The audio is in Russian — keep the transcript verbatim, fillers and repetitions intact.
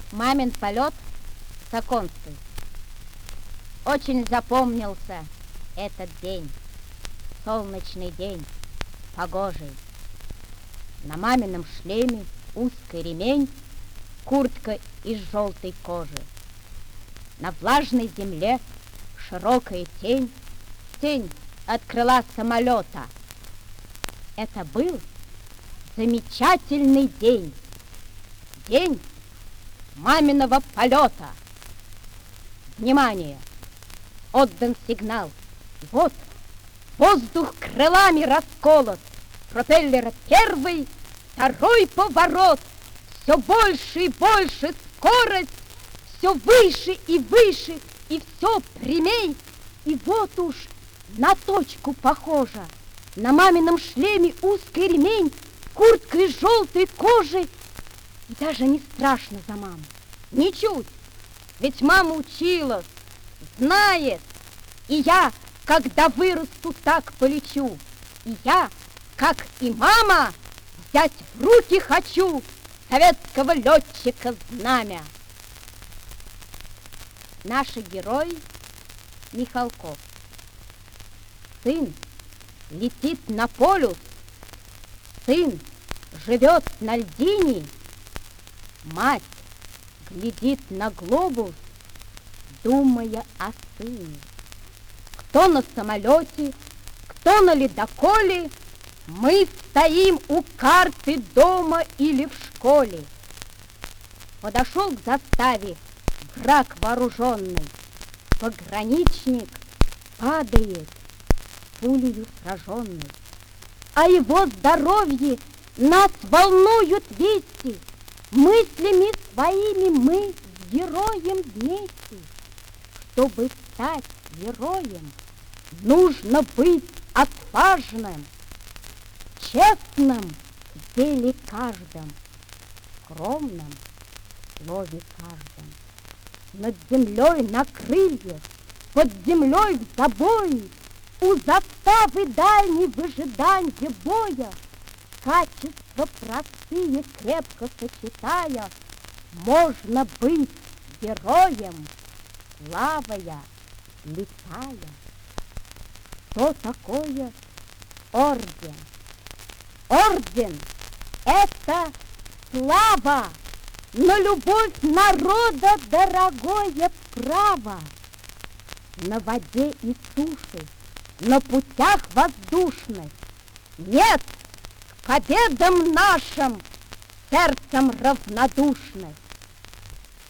Мамин полет с оконцей. Очень запомнился этот день, солнечный день, погожий. На мамином шлеме узкий ремень, куртка из желтой кожи. На влажной земле широкая тень, тень от крыла самолета. Это был замечательный день, день маминого полета. Внимание! Отдан сигнал. И вот воздух крылами расколот. Пропеллера первый, второй поворот. Все больше и больше скорость, все выше и выше, и все прямей. И вот уж на точку похоже. На мамином шлеме узкий ремень, куртка из желтой кожи. И даже не страшно за маму. Ничуть. Ведь мама училась, знает. И я, когда вырасту, так полечу. И я, как и мама, взять в руки хочу советского летчика знамя. Наш герой Михалков. Сын летит на полюс, сын живет на льдине, мать глядит на глобус, думая о сыне. Кто на самолете, кто на ледоколе, мы стоим у карты дома или в школе. Подошел к заставе враг вооруженный, пограничник падает, пулею сраженный. О его здоровье нас волнуют вести, мыслями своими мы с героем вместе. Чтобы стать героем, нужно быть отважным, честным в деле каждом, скромным в слове каждом. Над землей на крыльях, под землей в забое, у заставы дальней в ожиданье боя, качества простые крепко сочетая, можно быть героем, плавая, летая. Что такое орден? Орден — это слава, но любовь народа дорогое право. На воде и суше, на путях воздушных нет к победам нашим сердцем равнодушных.